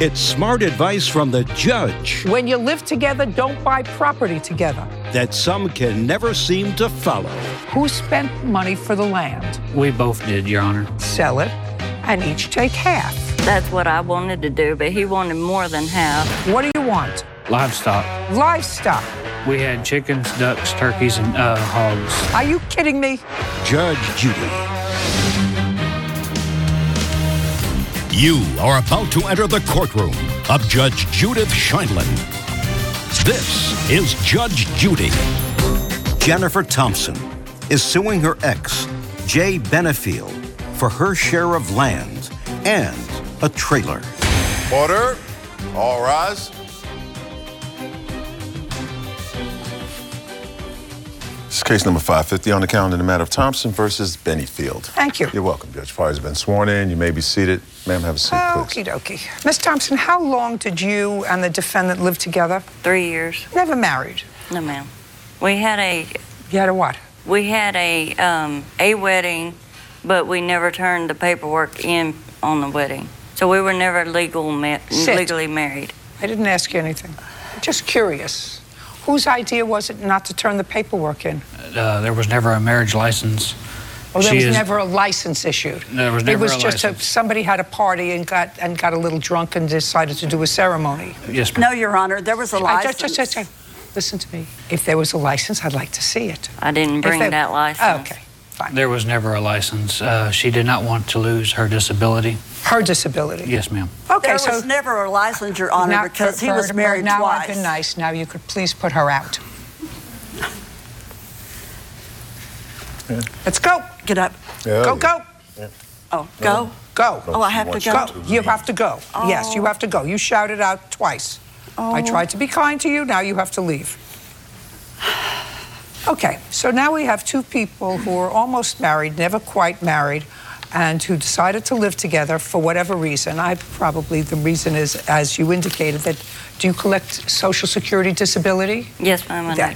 It's smart advice from the judge When you live together, don't buy property together. that some can never seem to follow. Who spent money for the land? We both did, Your Honor. Sell it and each take half. That's what I wanted to do, but he wanted more than half. What do you want? Livestock. Livestock. We had chickens, ducks, turkeys, and hogs. Are you kidding me? Judge Judy. You are about to enter the courtroom of Judge Judith Scheindlin. This is Judge Judy. Jennifer Thompson is suing her ex, Jay Benefield, for her share of land and a trailer. Order. All rise. This is case number 550 on the calendar in the matter of Thompson versus Benefield. Thank you. You're welcome, Judge. Parties have been sworn in. You may be seated. Ma'am, have a seat, please. Okie dokie. Miss Thompson, how long did you and the defendant live together? 3 years. Never married. No, ma'am. We had a You had a what? a wedding, but we never turned the paperwork in on the wedding. So we were never legally married. I didn't ask you anything. Just curious. Whose idea was it not to turn the paperwork in? There was never a marriage license. Well, there was never a license issued. There was never It was a just license. somebody had a party and got a little drunk and decided to do a ceremony. Yes, ma'am. No, Your Honor, there was a license. Just listen to me. If there was a license, I'd like to see it. I didn't bring that license. Oh, okay, fine. There was never a license. She did not want to lose her disability. Her disability. Yes, ma'am. Okay, There so was never a license, Your Honor, now, because he was married now twice. I've been nice. Now you could please put her out. Let's go. Get up. Go, go. Oh, go. Go. Oh, I have to go. Go. You have to go. Yes, you have to go. You shouted out twice. I tried to be kind to you. Now you have to leave. Okay, so now we have two people who are almost married, never quite married, and who decided to live together for whatever reason. The reason is, as you indicated, that do you collect Social Security disability? Yes, ma'am. I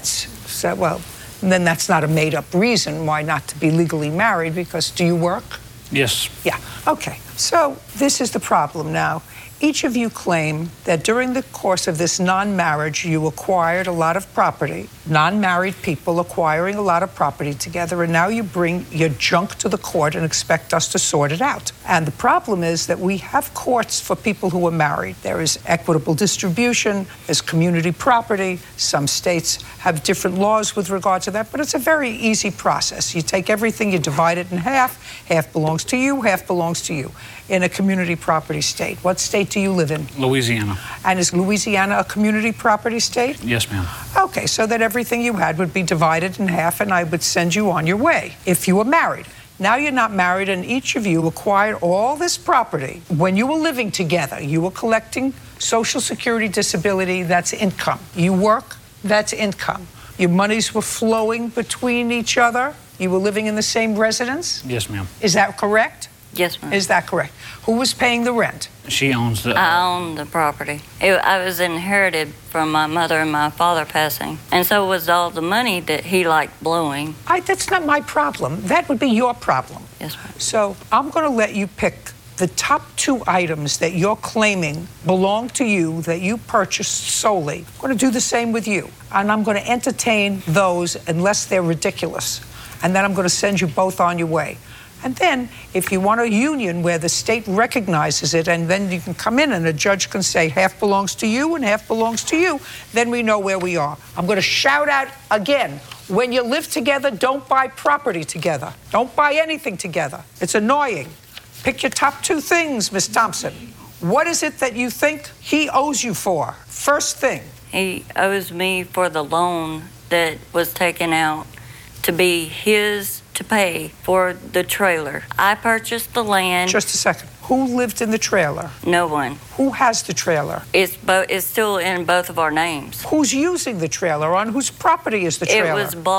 do. Then that's not a made-up reason why not to be legally married, because do you work? Yes. Yeah, okay. So this is the problem now. Each of you claim that during the course of this non-marriage, you acquired a lot of property, non-married people acquiring a lot of property together, and now you bring your junk to the court and expect us to sort it out. And the problem is that we have courts for people who are married. There is equitable distribution, there's community property. Some states have different laws with regard to that, but it's a very easy process. You take everything, you divide it in half. Half belongs to you, half belongs to you. In a community property state. What state do you live in? Louisiana. And is Louisiana a community property state? Yes, ma'am. Okay, so that everything you had would be divided in half and I would send you on your way if you were married. Now you're not married and each of you acquired all this property. When you were living together, you were collecting Social Security disability, that's income. You work, that's income. Your monies were flowing between each other. You were living in the same residence. Yes, ma'am. Is that correct? Yes, ma'am. Is that correct? Who was paying the rent? She owns the... I own the property. I was inherited from my mother and my father passing. And so was all the money that he liked blowing. That's not my problem. That would be your problem. Yes, ma'am. So I'm going to let you pick the top two items that you're claiming belong to you, that you purchased solely. I'm going to do the same with you. And I'm going to entertain those unless they're ridiculous. And then I'm going to send you both on your way. And then, if you want a union where the state recognizes it, and then you can come in and a judge can say half belongs to you and half belongs to you, then we know where we are. I'm going to shout out again, when you live together, don't buy property together. Don't buy anything together. It's annoying. Pick your top two things, Miss Thompson. What is it that you think he owes you for? First thing. He owes me for the loan that was taken out to be his to pay for the trailer. I purchased the land. Just a second. Who lived in the trailer? No one. Who has the trailer? It's still in both of our names. Who's using the trailer? On whose property is the trailer?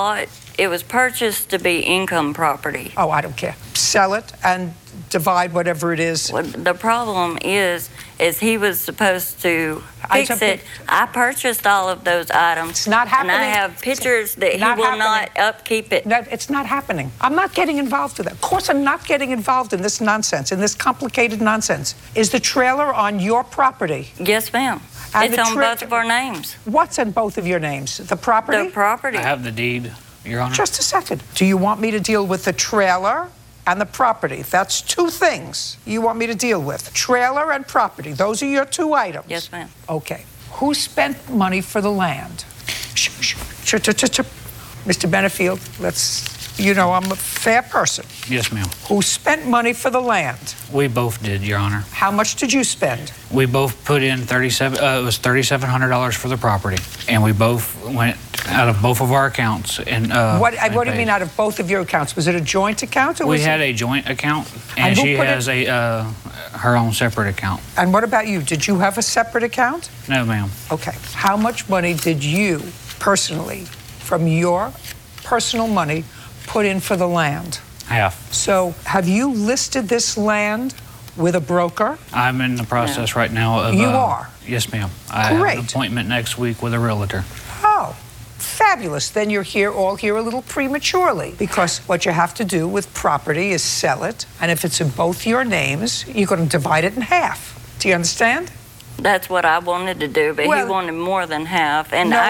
It was purchased to be income property. Oh, I don't care. Sell it and divide whatever it is. The problem is is he was supposed to fix it. I purchased all of those items. It's not happening. And I have pictures that he will not upkeep it. No, it's not happening. I'm not getting involved with that. Of course, I'm not getting involved in this nonsense, in this complicated nonsense. Is the trailer on your property? Yes, ma'am. And It's on both of our names. What's in both of your names? The property? The property. I have the deed, Your Honor. Just a second. Do you want me to deal with the trailer and the property? That's two things you want me to deal with. Trailer and property. Those are your two items. Yes, ma'am. Okay. Who spent money for the land? Mr. Benefield, I'm a fair person. Yes, ma'am. Who spent money for the land? We both did, Your Honor. How much did you spend? We both put in it was $3,700 for the property, and we both went out of both of our accounts. And what do you mean out of both of your accounts? Was it a joint account? Or we had a joint account, and she has her own separate account. And what about you? Did you have a separate account? No, ma'am. Okay. How much money did you personally, from your personal money, put in for the land? Half. So have you listed this land with a broker? I'm in the process right now of... You are? Yes, ma'am. I have an appointment next week with a realtor. Oh, fabulous. Then you're all here a little prematurely, because what you have to do with property is sell it, and if it's in both your names, you're going to divide it in half. Do you understand? That's what I wanted to do, but he wanted more than half, and No,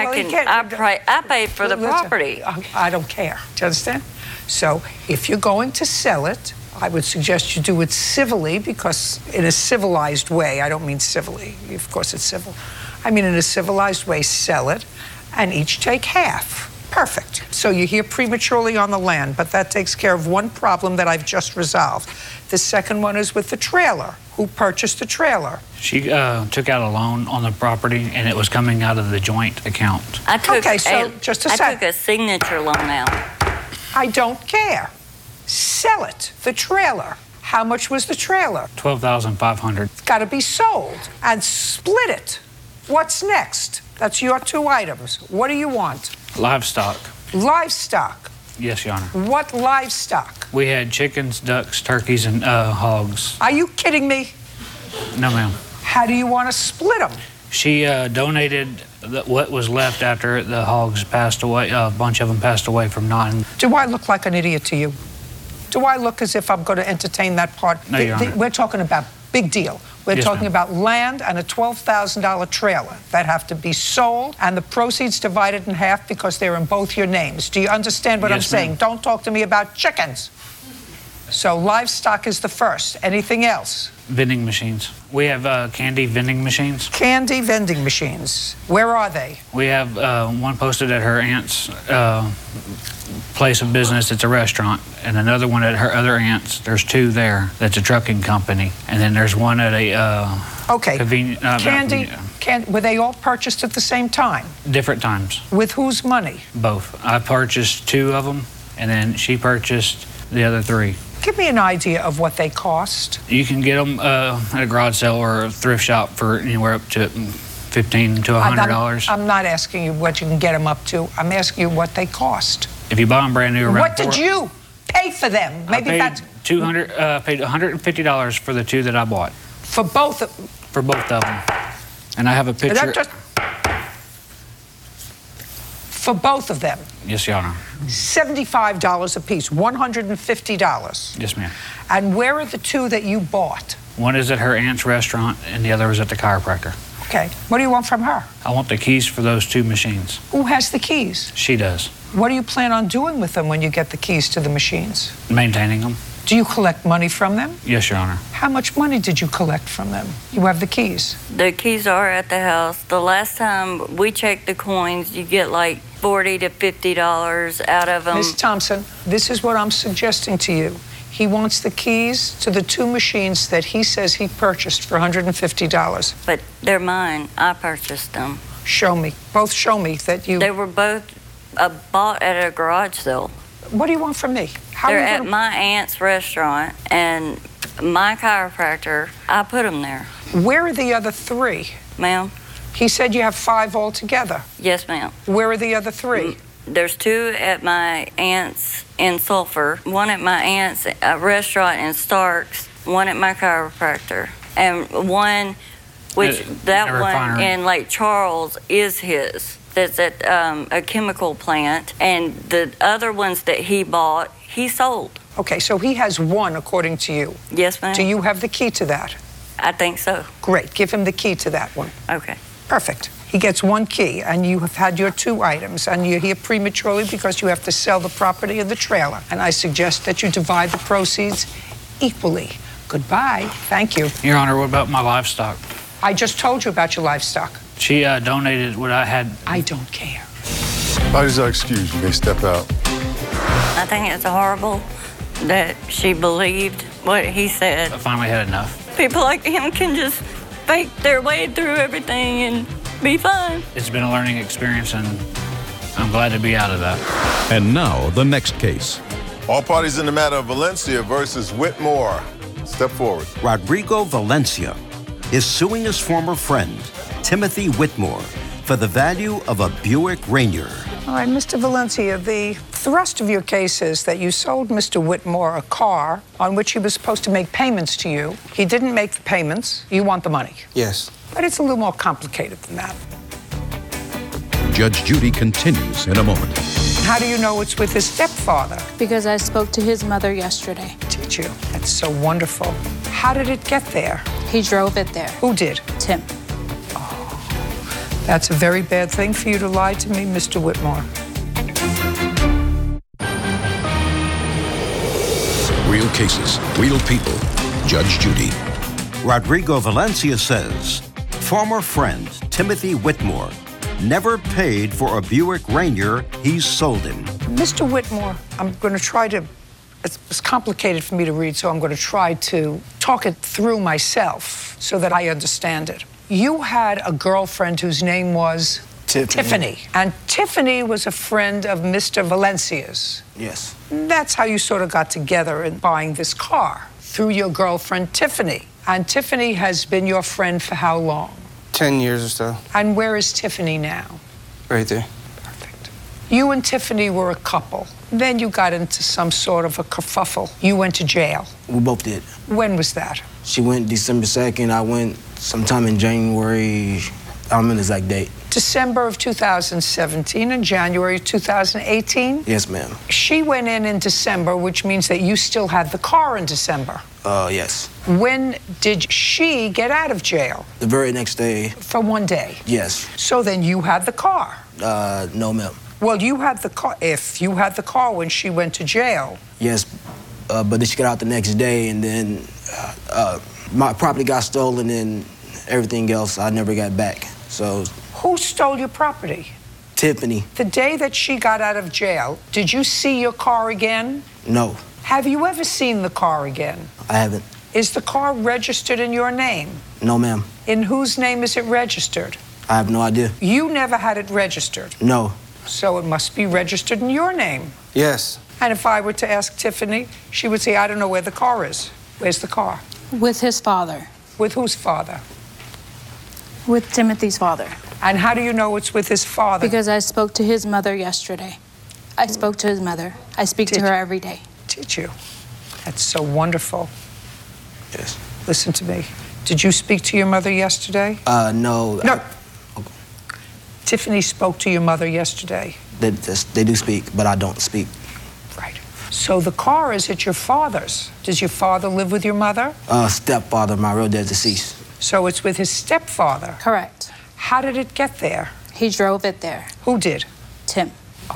I paid for the property. I don't care. Do you understand? So if you're going to sell it, I would suggest you do it civilly, because in a civilized way, I don't mean civilly, of course it's civil. I mean in a civilized way, sell it, and each take half. Perfect. So you're here prematurely on the land, but that takes care of one problem that I've just resolved. The second one is with the trailer. Who purchased the trailer? She took out a loan on the property, and it was coming out of the joint account. I took took a signature loan out. I don't care. Sell it, the trailer. How much was the trailer? $12,500. It's got to be sold, and split it. What's next? That's your two items. What do you want? Livestock. Livestock. Yes, Your Honor. What livestock? We had chickens, ducks, turkeys, and hogs. Are you kidding me? No, ma'am. How do you want to split them? She donated what was left after the hogs passed away. A bunch of them passed away from non. Do I look like an idiot to you? Do I look as if I'm going to entertain that part? No, Your Honor. We're talking about big deal. We're talking about land and a $12,000 trailer that have to be sold, and the proceeds divided in half because they're in both your names. Do you understand what I'm saying? Don't talk to me about chickens. So livestock is the first. Anything else? Vending machines. We have candy vending machines. Candy vending machines. Where are they? We have one posted at her aunt's place of business. It's a restaurant, and another one at her other aunt's. There's two there. That's a trucking company, and then there's one at a convenient. Were they all purchased at the same time? Different times. With whose money? Both. I purchased two of them, and then she purchased the other three. Give me an idea of what they cost. You can get them at a garage sale or a thrift shop for anywhere up to $15 to $100. I'm not asking you what you can get them up to. I'm asking you what they cost. If you buy them brand new, around what did you pay for them? Maybe that's paid $150 for the two that I bought. For both of them? For both of them. And I have a picture. For both of them? Yes, Your Honor. $75 a piece, $150. Yes, ma'am. And where are the two that you bought? One is at her aunt's restaurant, and the other is at the chiropractor. Okay. What do you want from her? I want the keys for those two machines. Who has the keys? She does. What do you plan on doing with them when you get the keys to the machines? Maintaining them. Do you collect money from them? Yes, Your Honor. How much money did you collect from them? You have the keys. The keys are at the house. The last time we checked the coins, you get like $40 to $50 out of them. Ms. Thompson, this is what I'm suggesting to you. He wants the keys to the two machines that he says he purchased for $150. But they're mine. I purchased them. Show me. Both show me that you... They were both bought at a garage sale. What do you want from me? They're at my aunt's restaurant, and my chiropractor, I put them there. Where are the other three? Ma'am? He said you have 5 altogether. Yes, ma'am. Where are the other 3? There's 2 at my aunt's in Sulphur, 1 at my aunt's restaurant in Starks, 1 at my chiropractor, and 1 which that the one refinery. in Lake Charles is his. That's at a chemical plant. And the other ones that he bought, he sold. Okay, so he has one, according to you. Yes, ma'am. Do you have the key to that? I think so. Great. Give him the key to that one. Okay. Perfect. He gets one key, and you have had your 2 items, and you're here prematurely because you have to sell the property of the trailer. And I suggest that you divide the proceeds equally. Goodbye. Thank you. Your Honor, what about my livestock? I just told you about your livestock. She donated what I had. I don't care. Parties are excused. You may step out. I think it's horrible that she believed what he said. I finally had enough. People like him can just fake their way through everything and be fine. It's been a learning experience, and I'm glad to be out of that. And now, the next case. All parties in the matter of Valencia versus Whitmore. Step forward. Rodrigo Valencia is suing his former friend, Timothy Whitmore, for the value of a Buick Rainier. All right, Mr. Valencia, the thrust of your case is that you sold Mr. Whitmore a car on which he was supposed to make payments to you. He didn't make the payments. You want the money. Yes. But it's a little more complicated than that. Judge Judy continues in a moment. How do you know it's with his stepfather? Because I spoke to his mother yesterday. Did you? That's so wonderful. How did it get there? He drove it there. Who did? Tim. That's a very bad thing for you to lie to me, Mr. Whitmore. Real cases, real people. Judge Judy. Rodrigo Valencia says former friend Timothy Whitmore never paid for a Buick Rainier he sold him. Mr. Whitmore, I'm going to try to, it's complicated for me to read, so I'm going to try to talk it through myself so that I understand it. You had a girlfriend whose name was Tiffany. And Tiffany was a friend of Mr. Valencia's. Yes. That's how you sort of got together in buying this car, through your girlfriend Tiffany. And Tiffany has been your friend for how long? 10 years or so. And where is Tiffany now? Right there. Perfect. You and Tiffany were a couple. Then you got into some sort of a kerfuffle. You went to jail. We both did. When was that? She went December 2nd. I went sometime in January. I don't remember the exact date. December of 2017 and January 2018? Yes, ma'am. She went in December, which means that you still had the car in December. Yes. When did she get out of jail? The very next day. For one day? Yes. So then you had the car? No, ma'am. Well, you had the car, if you had the car when she went to jail. Yes, but then she got out the next day, and then my property got stolen and everything else. I never got back, so. Who stole your property? Tiffany. The day that she got out of jail, did you see your car again? No. Have you ever seen the car again? I haven't. Is the car registered in your name? No, ma'am. In whose name is it registered? I have no idea. You never had it registered? No. So it must be registered in your name. Yes. And if I were to ask Tiffany, she would say, I don't know where the car is. Where's the car? With his father. With whose father? With Timothy's father. And how do you know it's with his father? Because I spoke to his mother yesterday. I spoke to his mother. I speak to her every day. Did you? That's so wonderful. Yes. Listen to me. Did you speak to your mother yesterday? No. No. Tiffany spoke to your mother yesterday. They do speak, but I don't speak. Right. So the car is at your father's. Does your father live with your mother? Stepfather, my real dad, deceased. So it's with his stepfather? Correct. How did it get there? He drove it there. Who did? Tim.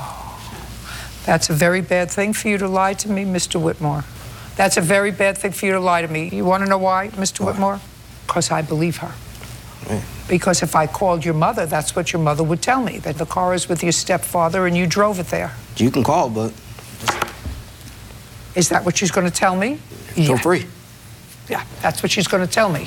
That's a very bad thing for you to lie to me, Mr. Whitmore. That's a very bad thing for you to lie to me. You want to know why, Mr. Whitmore? Because I believe her. Right. Because if I called your mother, that's what your mother would tell me, that the car is with your stepfather and you drove it there. You can call, but... Is that what she's going to tell me? Feel free. Yeah, that's what she's going to tell me.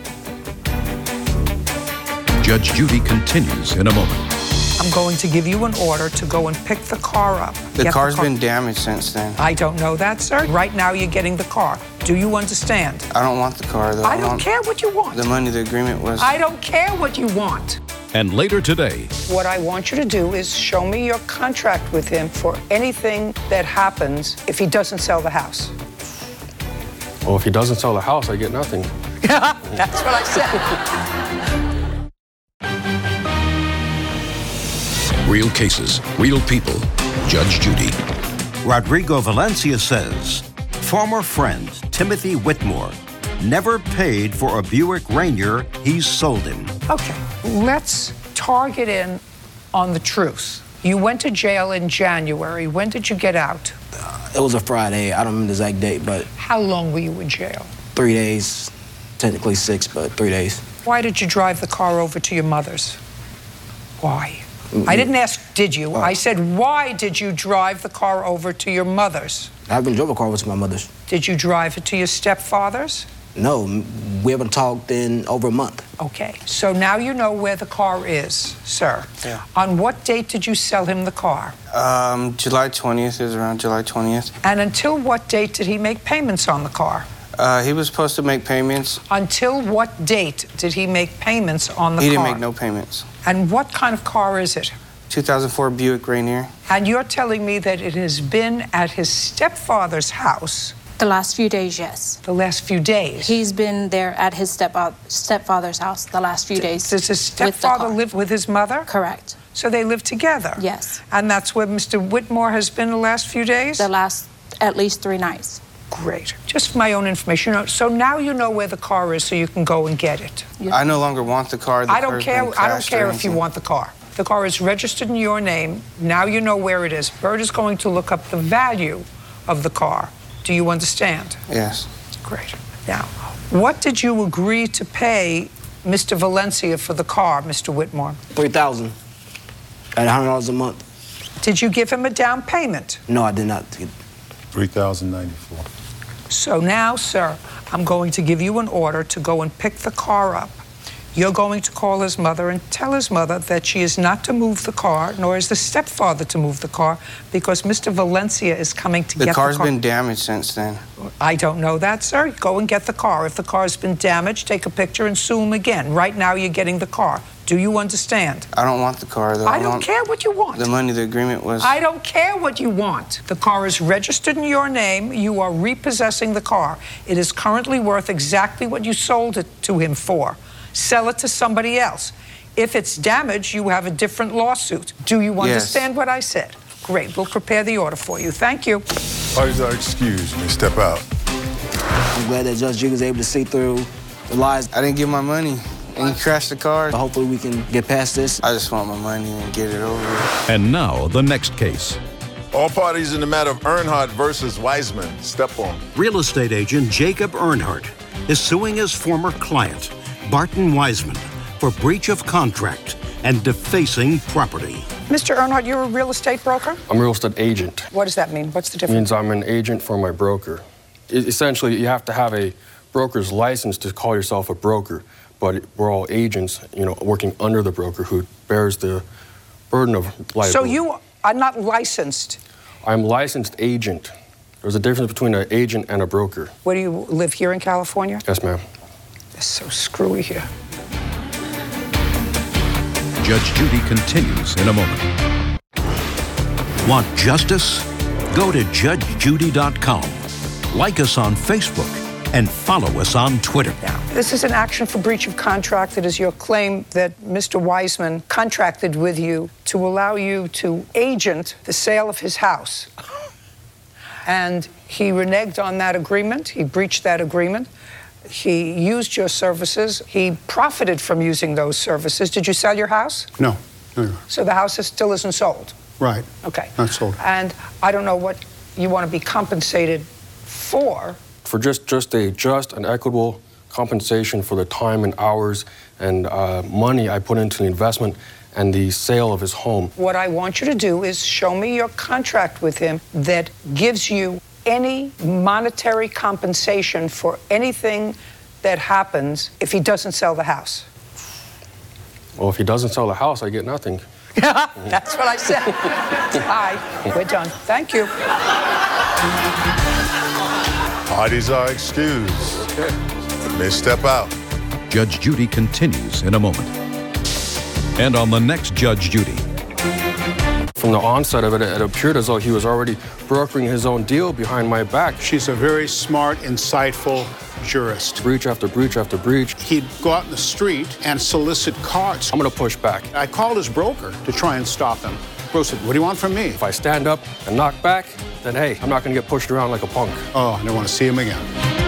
Judge Judy continues in a moment. I'm going to give you an order to go and pick the car up. The car's been damaged since then. I don't know that, sir. Right now, you're getting the car. Do you understand? I don't want the car, though. I don't care what you want. The money, the agreement was... I don't care what you want. And later today, What I want you to do is show me your contract with him for anything that happens if he doesn't sell the house. Well, if he doesn't sell the house, I get nothing. That's what I said. Real cases, real people. Judge Judy. Rodrigo Valencia says former friend Timothy Whitmore never paid for a Buick Rainier he sold him. Okay, let's target in on the truth. You went to jail in January. When did you get out? It was a Friday. I don't remember the exact date, but How long were you in jail? 3 days. Technically 6, but 3 days. Why did you drive the car over to your mother's? Why? I didn't ask, did you? I said, why did you drive the car over to your mother's? I haven't drove a car over to my mother's. Did you drive it to your stepfather's? No, we haven't talked in over a month. Okay, so now you know where the car is, sir. Yeah. On what date did you sell him the car? July 20th. It was around July 20th. And until what date did he make payments on the car? He was supposed to make payments. Until what date did he make payments on the car? He didn't make no payments. And what kind of car is it? 2004 Buick Rainier. And you're telling me that it has been at his stepfather's house The last few days, yes. the last few days? He's been there at his stepfather's house the last few days. Does his with the stepfather car. live with his mother? Correct. So they live together? Yes. And that's where Mr. Whitmore has been the last few days? The last at least 3 nights. Great. Just for my own information. So now you know where the car is so you can go and get it. I no longer want the car. The I don't car's care. been I don't crashed or care if you anything. want the car. The car is registered in your name. Now you know where it is. Bert is going to look up the value of the car. Do you understand? Yes. Great. Now, what did you agree to pay Mr. Valencia for the car, Mr. Whitmore? $3,000 at $100 a month. Did you give him a down payment? No, I did not. $3,094. So now, sir, I'm going to give you an order to go and pick the car up. You're going to call his mother and tell his mother that she is not to move the car, nor is the stepfather to move the car, because Mr. Valencia is coming to get the car. The car's been damaged since then. I don't know that, sir. Go and get the car. If the car's been damaged, take a picture and sue him again. Right now, you're getting the car. Do you understand? I don't want the car, though. I don't care what you want. The money, the agreement was... I don't care what you want. The car is registered in your name. You are repossessing the car. It is currently worth exactly what you sold it to him for. Sell it to somebody else. If it's damaged, you have a different lawsuit. Do you understand what I said? Great. We'll prepare the order for you. Thank you. Parties are excused. You may step out. I'm glad that Judge Judy was able to see through the lies. I didn't get my money, and he crashed the car. Hopefully we can get past this. I just want my money and get it over with. And now, the next case. All parties in the matter of Earnhardt versus Wiseman. Step on. Real estate agent Jacob Earnhardt is suing his former client, Barton Wiseman, for breach of contract and defacing property. Mr. Earnhardt, you're a real estate broker? I'm a real estate agent. What does that mean? What's the It difference? means I'm an agent for my broker. Essentially, you have to have a broker's license to call yourself a broker, but we're all agents, working under the broker who bears the burden of liability. So you are not licensed. I'm licensed agent. There's a difference between an agent and a broker. Where do you live, here in California? Yes, ma'am. It's so screwy here. Judge Judy continues in a moment. Want justice? Go to judgejudy.com. Like us on Facebook and follow us on Twitter. Now, this is an action for breach of contract. It is your claim that Mr. Wiseman contracted with you to allow you to agent the sale of his house. And he reneged on that agreement. He breached that agreement. He used your services. He profited from using those services. Did you sell your house? No. So the house still isn't sold? Right. Okay. Not sold. And I don't know what you want to be compensated for. For just a just and equitable compensation for the time and hours and money I put into the investment and the sale of his home. What I want you to do is show me your contract with him that gives you any monetary compensation for anything that happens if he doesn't sell the house. Well, if he doesn't sell the house, I get nothing. That's what I said. Hi, we're done. Thank you. Parties are excused. You may step out. Judge Judy continues in a moment. And on the next Judge Judy. From the onset of it, it appeared as though he was already brokering his own deal behind my back. She's a very smart, insightful jurist. Breach after breach after breach. He'd go out in the street and solicit cars. I'm going to push back. I called his broker to try and stop him. Bruce, what do you want from me? If I stand up and knock back, then hey, I'm not going to get pushed around like a punk. Oh, I don't want to see him again.